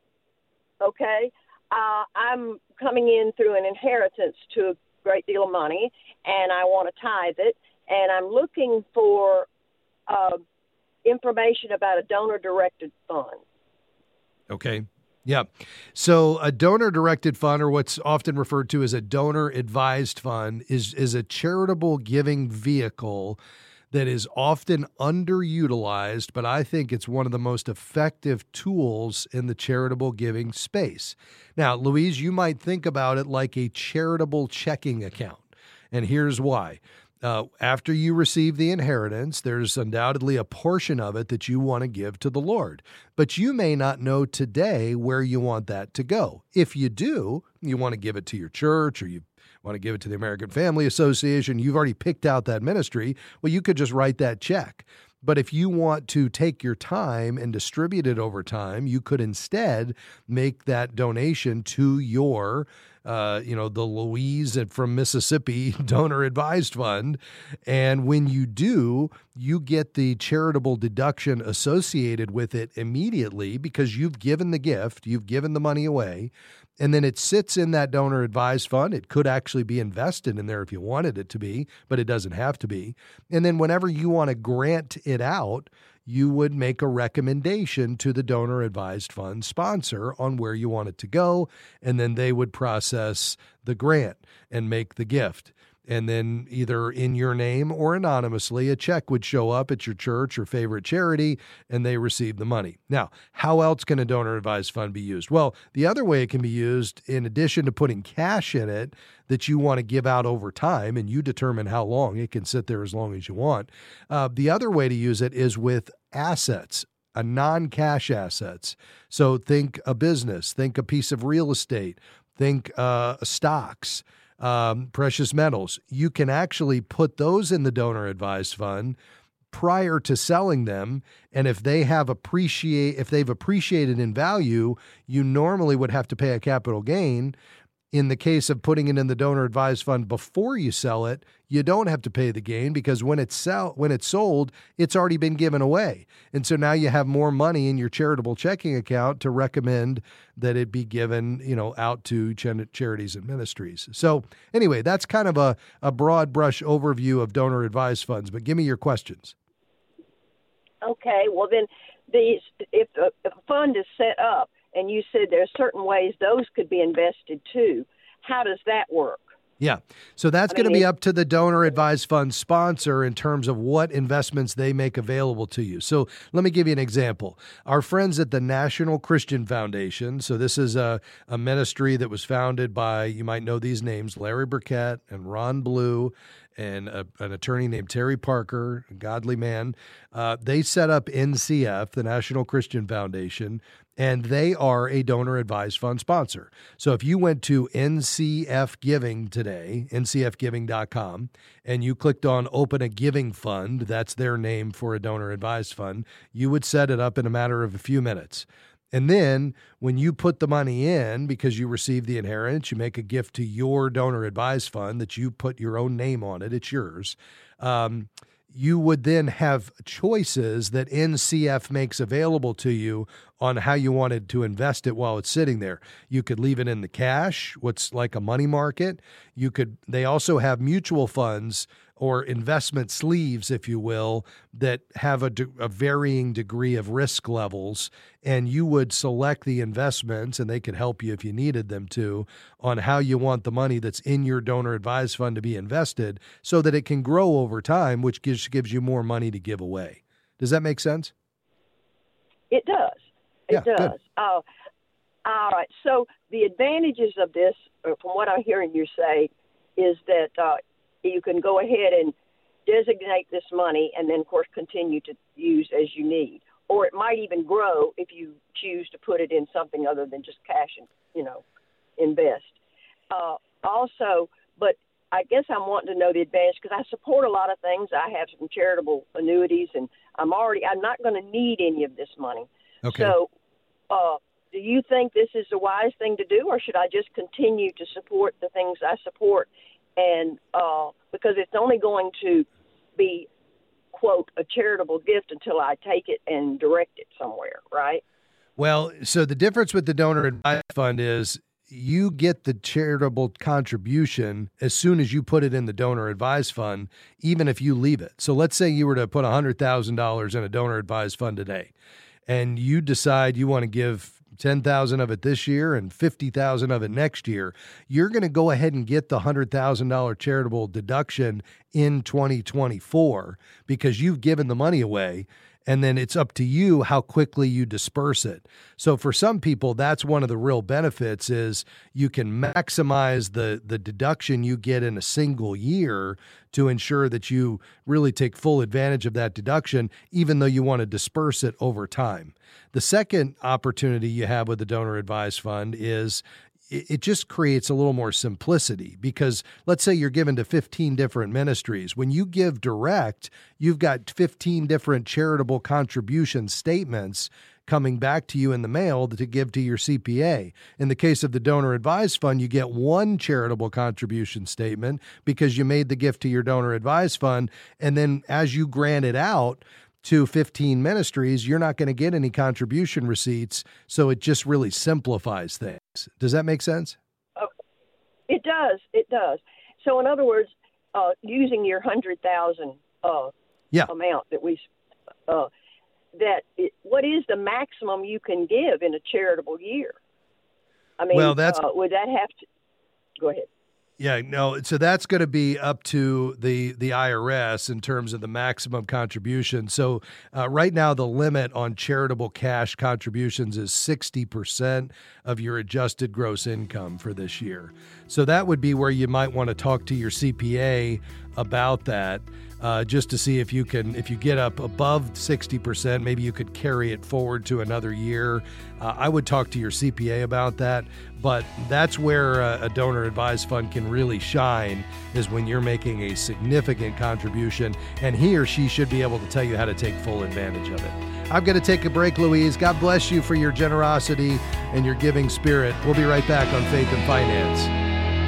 Okay. Uh, I'm coming in through an inheritance to a great deal of money, and I want to tithe it, and I'm looking for uh, information about a donor-directed fund. Okay. Yeah. So a donor-directed fund, or what's often referred to as a donor-advised fund, is, is a charitable giving vehicle that is often underutilized, but I think it's one of the most effective tools in the charitable giving space. Now, Louise, you might think about it like a charitable checking account, and here's why. Uh, after you receive the inheritance, there's undoubtedly a portion of it that you want to give to the Lord, but you may not know today where you want that to go. If you do, you want to give it to your church, or you want to give it to the American Family Association, you've already picked out that ministry, well, you could just write that check. But if you want to take your time and distribute it over time, you could instead make that donation to your, uh, you know, the Louise from Mississippi Donor Advised Fund. And when you do, you get the charitable deduction associated with it immediately, because you've given the gift, you've given the money away. And then it sits in that donor advised fund. It could actually be invested in there if you wanted it to be, but it doesn't have to be. And then whenever you want to grant it out, you would make a recommendation to the donor advised fund sponsor on where you want it to go. And then they would process the grant and make the gift. And then either in your name or anonymously, a check would show up at your church or favorite charity, and they receive the money. Now, how else can a donor advised fund be used? Well, the other way it can be used, in addition to putting cash in it that you want to give out over time, and you determine how long, it can sit there as long as you want. Uh, the other way to use it is with assets, a non-cash assets. So think a business, think a piece of real estate, think uh, stocks, Um, precious metals. You can actually put those in the donor advised fund prior to selling them. And if they have appreciate, if they've appreciated in value, you normally would have to pay a capital gain. In the case of putting it in the donor advised fund before you sell it, you don't have to pay the gain because when it's sell when it's sold, it's already been given away. And so now you have more money in your charitable checking account to recommend that it be given, you know, out to ch- charities and ministries. So anyway, that's kind of a, a broad brush overview of donor advised funds, but give me your questions. Okay, well then, these if a, if a fund is set up, and you said there are certain ways those could be invested too. How does that work? Yeah. So that's going to be up to the donor advised fund sponsor in terms of what investments they make available to you. So let me give you an example. Our friends at the National Christian Foundation, so this is a, a ministry that was founded by, you might know these names, Larry Burkett and Ron Blue, and a, an attorney named Terry Parker, a godly man. Uh, they set up N C F, the National Christian Foundation, and they are a donor advised fund sponsor. So if you went to N C F Giving today, N C F giving dot com, and you clicked on Open a Giving Fund, that's their name for a donor advised fund, you would set it up in a matter of a few minutes. And then when you put the money in, because you receive the inheritance, you make a gift to your donor advised fund that you put your own name on it, it's yours. Um, you would then have choices that N C F makes available to you on how you wanted to invest it while it's sitting there. You could leave it in the cash, what's like a money market. You could, they also have mutual funds or investment sleeves, if you will, that have a, de- a varying degree of risk levels, and you would select the investments, and they could help you if you needed them to, on how you want the money that's in your donor advised fund to be invested so that it can grow over time, which gives, gives you more money to give away. Does that make sense? It does. It yeah, does. Good. Uh, all right. So the advantages of this, from what I'm hearing you say, is that uh, you can go ahead and designate this money and then, of course, continue to use as you need. Or it might even grow if you choose to put it in something other than just cash and, you know, invest. Uh, also, but I guess I'm wanting to know the advantage because I support a lot of things. I have some charitable annuities, and I'm already, I'm not going to need any of this money. Okay. So uh, do you think this is the wise thing to do, or should I just continue to support the things I support? And uh, because it's only going to be, quote, a charitable gift until I take it and direct it somewhere, right? Well, so the difference with the donor advised fund is you get the charitable contribution as soon as you put it in the donor advised fund, even if you leave it. So let's say you were to put one hundred thousand dollars in a donor advised fund today, and you decide you want to give ten thousand of it this year and fifty thousand of it next year, you're going to go ahead and get the one hundred thousand dollars charitable deduction in twenty twenty-four because you've given the money away. And then it's up to you how quickly you disperse it. So for some people, that's one of the real benefits is you can maximize the, the deduction you get in a single year to ensure that you really take full advantage of that deduction, even though you want to disperse it over time. The second opportunity you have with the donor advised fund is it just creates a little more simplicity because let's say you're given to fifteen different ministries. When you give direct, you've got fifteen different charitable contribution statements coming back to you in the mail to give to your C P A. In the case of the donor advised fund, you get one charitable contribution statement because you made the gift to your donor advised fund. And then as you grant it out to fifteen ministries, you're not going to get any contribution receipts. So it just really simplifies things. Does that make sense? Uh, it does. It does. So in other words, uh, using your one hundred thousand dollars uh, yeah. amount that we, uh, that it, what is the maximum you can give in a charitable year? I mean, well, that's, uh, would that have to, go ahead. Yeah, no, so that's going to be up to the, the I R S in terms of the maximum contribution. So uh, right now, the limit on charitable cash contributions is sixty percent of your adjusted gross income for this year. So that would be where you might want to talk to your C P A about that. Uh, just to see if you can, if you get up above sixty percent, maybe you could carry it forward to another year. Uh, I would talk to your C P A about that, but that's where uh, a donor advised fund can really shine, is when you're making a significant contribution, and he or she should be able to tell you how to take full advantage of it. I'm going to take a break, Louise. God bless you for your generosity and your giving spirit. We'll be right back on Faith and Finance.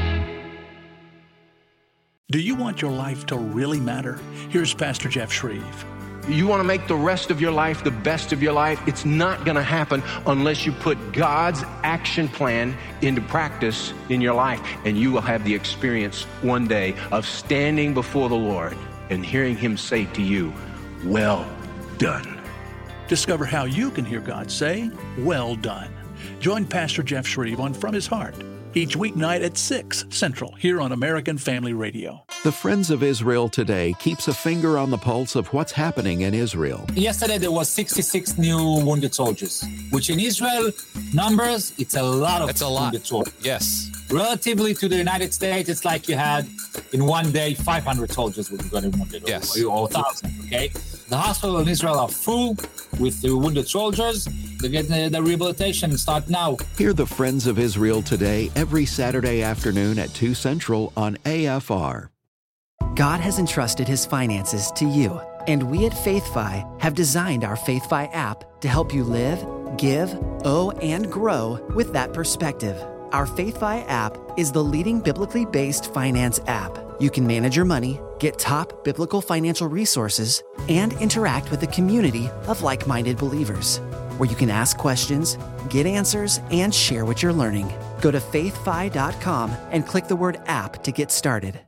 Do you want your life to really matter? Here's Pastor Jeff Shreve. You want to make the rest of your life the best of your life? It's not going to happen unless you put God's action plan into practice in your life. And you will have the experience one day of standing before the Lord and hearing Him say to you, well done. Discover how you can hear God say, well done. Join Pastor Jeff Shreve on From His Heart each weeknight at six Central here on American Family Radio. The Friends of Israel Today keeps a finger on the pulse of what's happening in Israel. Yesterday there was sixty-six new wounded soldiers, which in Israel numbers, it's a lot of That's a lot. wounded soldiers. Yes. Relatively to the United States, it's like you had in one day five hundred soldiers who got wounded, yes. or, or one thousand, okay? The hospitals in Israel are full with the wounded soldiers. They get the, the rehabilitation start now. Hear the Friends of Israel Today every Saturday afternoon at two Central on A F R. God has entrusted His finances to you, and we at FaithFi have designed our FaithFi app to help you live, give, owe, and grow with that perspective. Our FaithFi app is the leading biblically based finance app. You can manage your money, get top biblical financial resources, and interact with a community of like-minded believers, where you can ask questions, get answers, and share what you're learning. Go to faith fi dot com and click the word app to get started.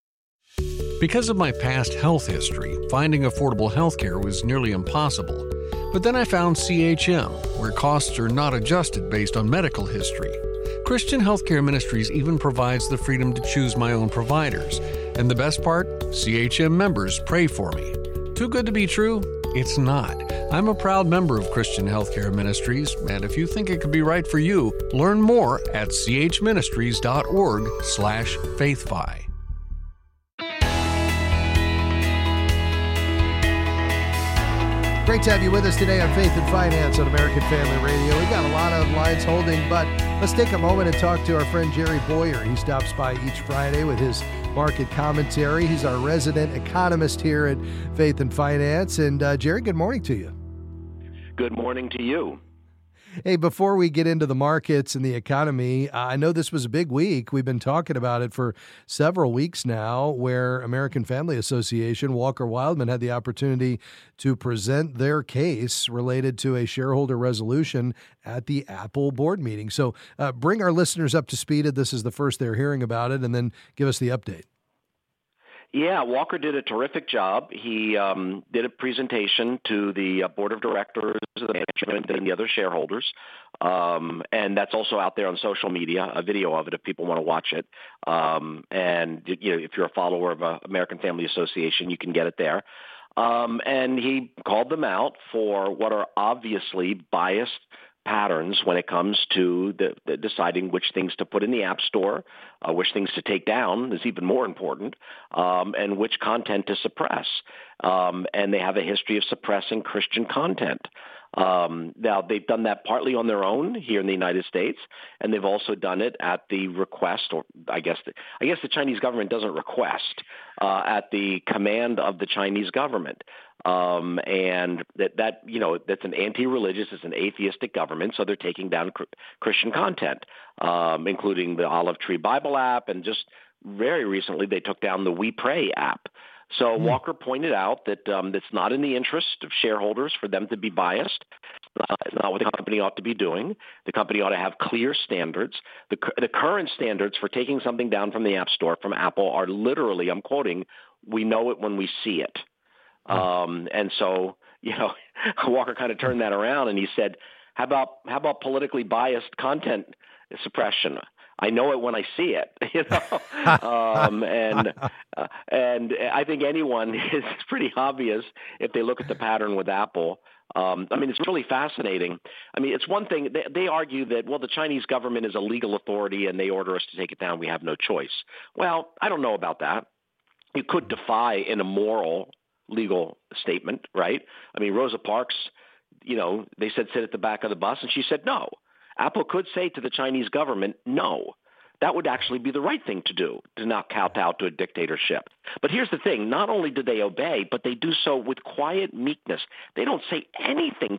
Because of my past health history, finding affordable health care was nearly impossible. But then I found C H M, where costs are not adjusted based on medical history. Christian Healthcare Ministries even provides the freedom to choose my own providers. And the best part? C H M members pray for me. Too good to be true? It's not. I'm a proud member of Christian Healthcare Ministries, and if you think it could be right for you, learn more at chministries.org slash faithfi. Great to have you with us today on Faith and Finance on American Family Radio. We got a lot of lines holding, but let's take a moment and talk to our friend Jerry Boyer. He stops by each Friday with his market commentary. He's our resident economist here at Faith and Finance. And uh, Jerry, good morning to you. Good morning to you. Hey, before we get into the markets and the economy, uh, I know this was a big week. We've been talking about it for several weeks now, where American Family Association, Walker Wildman, had the opportunity to present their case related to a shareholder resolution at the Apple board meeting. So uh, bring our listeners up to speed. This is the first they're hearing about it, and then give us the update. Yeah, Walker did a terrific job. He um, did a presentation to the uh, board of directors, the management, and the other shareholders. Um, and that's also out there on social media, a video of it if people want to watch it. Um, and you know, if you're a follower of uh, American Family Association, you can get it there. Um, and he called them out for what are obviously biased patterns when it comes to the, the deciding which things to put in the App Store, uh, which things to take down is even more important, um, and which content to suppress. Um, and they have a history of suppressing Christian content. Um, now, they've done that partly on their own here in the United States, and they've also done it at the request, or I guess the, I guess the Chinese government doesn't request, uh, at the command of the Chinese government. Um, and that, that, you know, that's an anti-religious, it's an atheistic government, so they're taking down cr- Christian content, um, including the Olive Tree Bible app, and just very recently they took down the We Pray app. So mm. Walker pointed out that um, it's not in the interest of shareholders for them to be biased. Uh, it's not what the company ought to be doing. The company ought to have clear standards. The, the current standards for taking something down from the App Store, from Apple, are literally, I'm quoting, we know it when we see it. Um, and so, you know, Walker kind of turned that around and he said, how about how about politically biased content suppression? I know it when I see it, you know. um, and uh, and I think anyone is pretty obvious if they look at the pattern with Apple. Um, I mean, it's really fascinating. I mean, it's one thing, they, they argue that, well, the Chinese government is a legal authority and they order us to take it down. We have no choice. Well, I don't know about that. You could defy an immoral legal statement, right? I mean, Rosa Parks, you know, they said sit at the back of the bus, and she said no. Apple could say to the Chinese government, no. That would actually be the right thing to do, to not kowtow to a dictatorship. But here's the thing. Not only do they obey, but they do so with quiet meekness. They don't say anything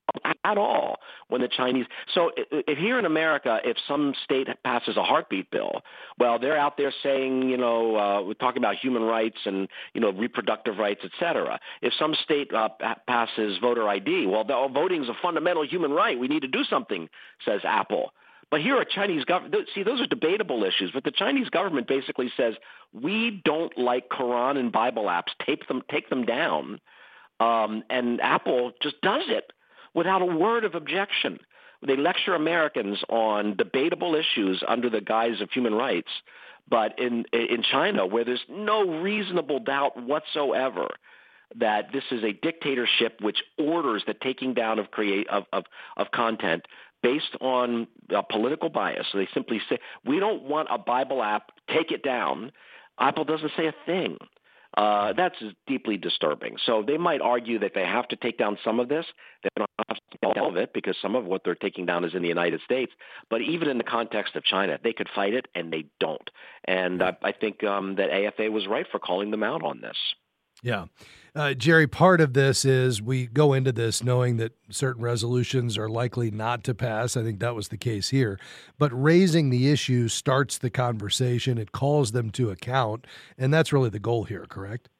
at all when the Chinese – so if here in America, if some state passes a heartbeat bill, well, they're out there saying, you know, uh, we're talking about human rights and, you know, reproductive rights, et cetera. If some state uh, passes voter I D, well, the, voting is a fundamental human right. We need to do something, says Apple. But here, a Chinese government, see, those are debatable issues, but the Chinese government basically says, we don't like Quran and Bible apps, take them, take them down. Um, and Apple just does it without a word of objection. They lecture Americans on debatable issues under the guise of human rights. But in, in China, where there's no reasonable doubt whatsoever that this is a dictatorship which orders the taking down of create of, of, of content based on uh, political bias. So they simply say, we don't want a Bible app, take it down. Apple doesn't say a thing. Uh, that's deeply disturbing. So they might argue that they have to take down some of this. They don't have to take all of it because some of what they're taking down is in the United States. But even in the context of China, they could fight it, and they don't. And I, I think um, that A F A was right for calling them out on this. Yeah. Uh, Jerry, part of this is we go into this knowing that certain resolutions are likely not to pass. I think that was the case here. But raising the issue starts the conversation. It calls them to account. And that's really the goal here, correct?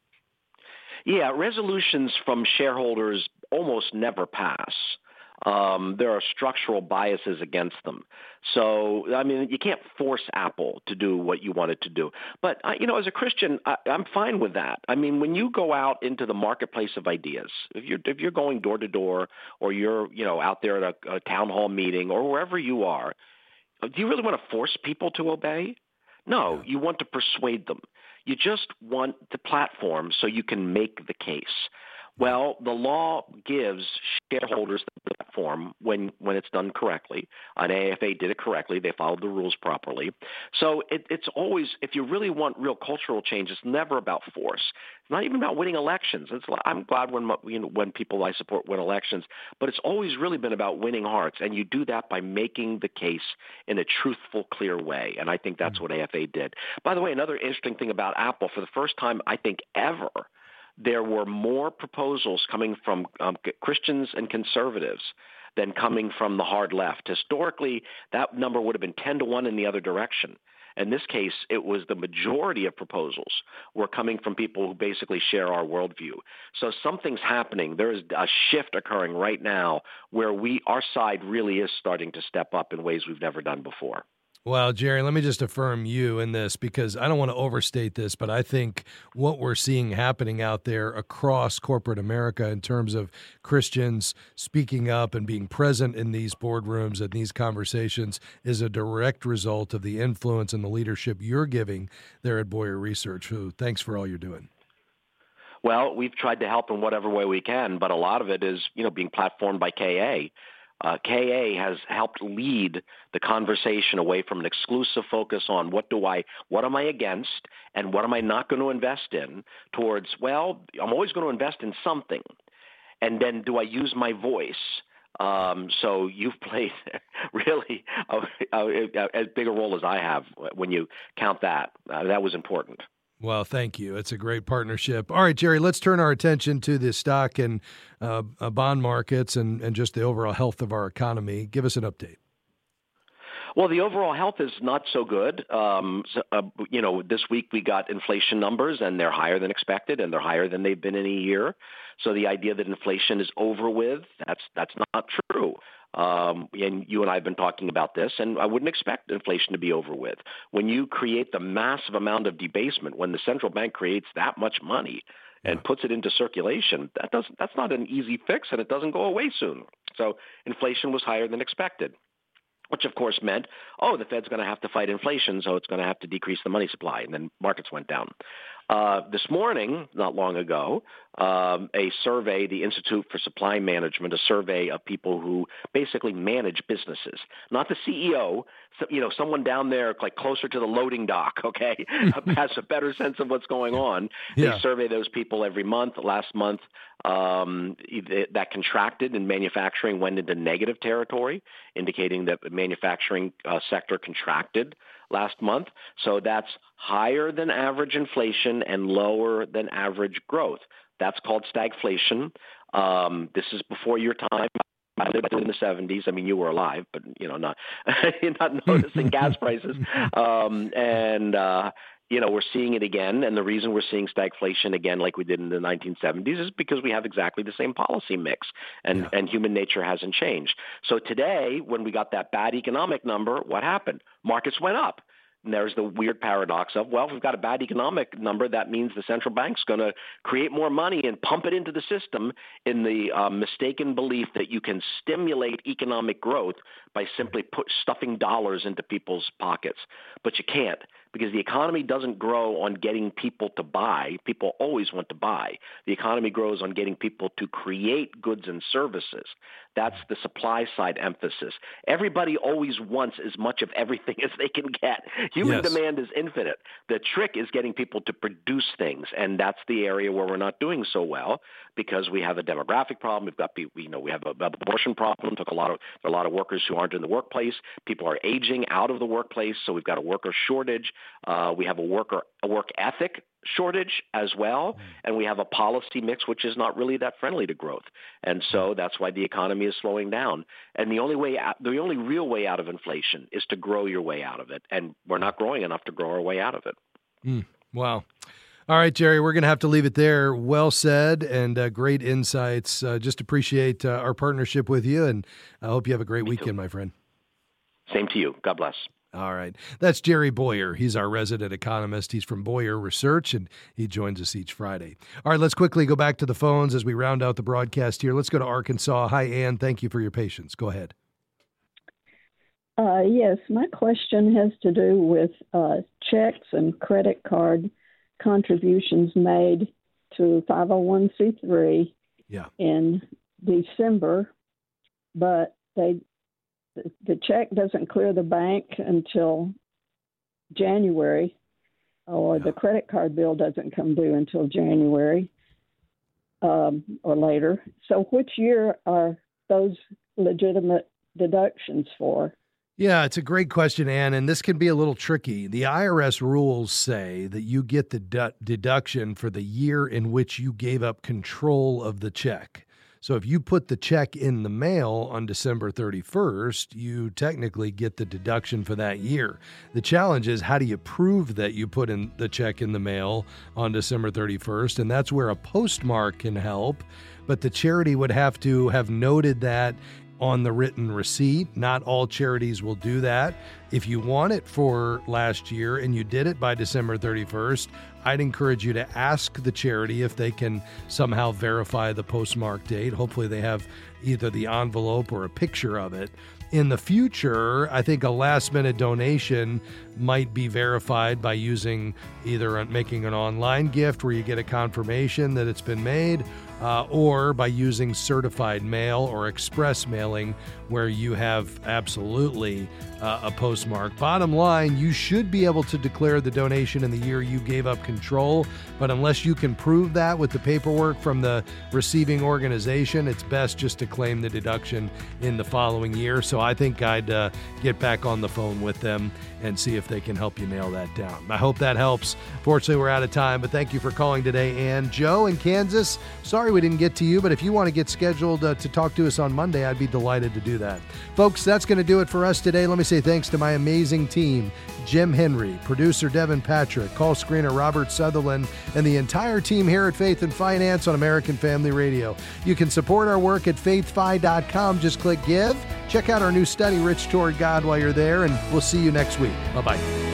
Yeah, resolutions from shareholders almost never pass. Um, there are structural biases against them. So, I mean, you can't force Apple to do what you want it to do. But, uh, you know, as a Christian, I, I'm fine with that. I mean, when you go out into the marketplace of ideas, if you're if you're going door to door or you're, you know, out there at a, a town hall meeting or wherever you are, do you really want to force people to obey? No, you want to persuade them. You just want the platform so you can make the case. Well, the law gives shareholders the platform when, when it's done correctly. And A F A did it correctly. They followed the rules properly. So it, it's always, if you really want real cultural change, it's never about force. It's not even about winning elections. It's, I'm glad when, you know, when people I support win elections, but it's always really been about winning hearts. And you do that by making the case in a truthful, clear way. And I think that's mm-hmm. what A F A did. By the way, another interesting thing about Apple, for the first time, I think ever, there were more proposals coming from um, Christians and conservatives than coming from the hard left. Historically, that number would have been ten to one in the other direction. In this case, it was the majority of proposals were coming from people who basically share our worldview. So something's happening. There is a shift occurring right now where we, our side really is starting to step up in ways we've never done before. Well, Jerry, let me just affirm you in this because I don't want to overstate this, but I think what we're seeing happening out there across corporate America in terms of Christians speaking up and being present in these boardrooms and these conversations is a direct result of the influence and the leadership you're giving there at Boyer Research. So thanks for all you're doing. Well, we've tried to help in whatever way we can, but a lot of it is, you know, being platformed by K A. Uh, K A has helped lead the conversation away from an exclusive focus on what do I, what am I against, and what am I not going to invest in, towards, well, I'm always going to invest in something, and then do I use my voice? Um, so you've played really a, a, as big a role as I have when you count that. Uh, that was important. Well, thank you. It's a great partnership. All right, Jerry, let's turn our attention to the stock and uh, bond markets and, and just the overall health of our economy. Give us an update. Well, the overall health is not so good. Um, so, uh, you know, this week we got inflation numbers, and they're higher than expected, and they're higher than they've been in a year. So the idea that inflation is over with, that's that's not true. Um, and you and I have been talking about this, and I wouldn't expect inflation to be over with. When you create the massive amount of debasement, when the central bank creates that much money and yeah. puts it into circulation, that doesn't, that's not an easy fix, and it doesn't go away soon. So inflation was higher than expected. which of course meant, oh, the Fed's going to have to fight inflation, so it's going to have to decrease the money supply, and then markets went down. Uh, this morning, not long ago, um, a survey, the Institute for Supply Management, a survey of people who basically manage businesses, not the C E O, so, you know, someone down there like closer to the loading dock, okay, has a better sense of what's going on. Yeah. They survey those people every month. Last month, um, that contracted and manufacturing went into negative territory, indicating that the manufacturing uh, sector contracted last month. So that's higher than average inflation and lower than average growth. That's called stagflation. Um, this is before your time. I lived in the seventies. I mean, you were alive, but, you know, not not noticing gas prices. Um, and, uh, you know, we're seeing it again. And the reason we're seeing stagflation again like we did in the nineteen seventies is because we have exactly the same policy mix, and, yeah. and human nature hasn't changed. So today, when we got that bad economic number, what happened? Markets went up. And there's the weird paradox of, well, if we've got a bad economic number, that means the central bank's going to create more money and pump it into the system in the uh, mistaken belief that you can stimulate economic growth by simply put, stuffing dollars into people's pockets. But you can't, because the economy doesn't grow on getting people to buy. People always want to buy. The economy grows on getting people to create goods and services. That's the supply side emphasis. Everybody always wants as much of everything as they can get. Human yes. demand is infinite. The trick is getting people to produce things, and that's the area where we're not doing so well, because we have a demographic problem. We've got people, you know, we have a, a abortion problem. Took a lot of there are a lot of workers who aren't in the workplace. People are aging out of the workplace, so we've got a worker shortage. Uh, we have a worker a work ethic shortage as well, and we have a policy mix which is not really that friendly to growth. And so that's why the economy is slowing down. And the only way out, the only real way out of inflation is to grow your way out of it, and we're not growing enough to grow our way out of it. Mm, wow. All right, Jerry, we're going to have to leave it there. Well said, and uh, great insights. Uh, just appreciate uh, our partnership with you, and I hope you have a great Me weekend, too. my friend. Same to you. God bless. All right. That's Jerry Bowyer. He's our resident economist. He's from Bowyer Research, and he joins us each Friday. All right, let's quickly go back to the phones as we round out the broadcast here. Let's go to Arkansas. Hi, Ann. Thank you for your patience. Go ahead. Uh, yes, my question has to do with uh, checks and credit card contributions made to five oh one c three yeah. in December, but they the check doesn't clear the bank until January, or yeah. the credit card bill doesn't come due until January um, or later. So which year are those legitimate deductions for? Yeah, it's a great question, Ann, and this can be a little tricky. The I R S rules say that you get the du- deduction for the year in which you gave up control of the check. So if you put the check in the mail on December thirty-first, you technically get the deduction for that year. The challenge is, how do you prove that you put in the check in the mail on December thirty-first? And that's where a postmark can help. But the charity would have to have noted that on the written receipt. Not all charities will do that. If you want it for last year and you did it by December thirty-first, I'd encourage you to ask the charity if they can somehow verify the postmark date. Hopefully they have either the envelope or a picture of it. In the future, I think a last-minute donation might be verified by using either making an online gift where you get a confirmation that it's been made, uh, or by using certified mail or express mailing where you have absolutely uh, a postmark. Bottom line, you should be able to declare the donation in the year you gave up control, but unless you can prove that with the paperwork from the receiving organization, it's best just to claim the deduction in the following year. So I think I'd uh, get back on the phone with them and see if they can help you nail that down. I hope that helps. Fortunately, we're out of time, but thank you for calling today. And Joe in Kansas, sorry we didn't get to you, but if you want to get scheduled uh, to talk to us on Monday, I'd be delighted to do that. Folks, that's going to do it for us today. Let me say thanks to my amazing team, Jim Henry, producer Devin Patrick, call screener Robert Sutherland, and the entire team here at Faith and Finance on American Family Radio. You can support our work at faith fi dot com. Just click Give. Check out our new study, Rich Toward God, while you're there, and we'll see you next week. Bye-bye.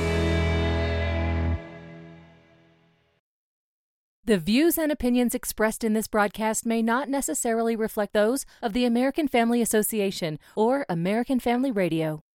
The views and opinions expressed in this broadcast may not necessarily reflect those of the American Family Association or American Family Radio.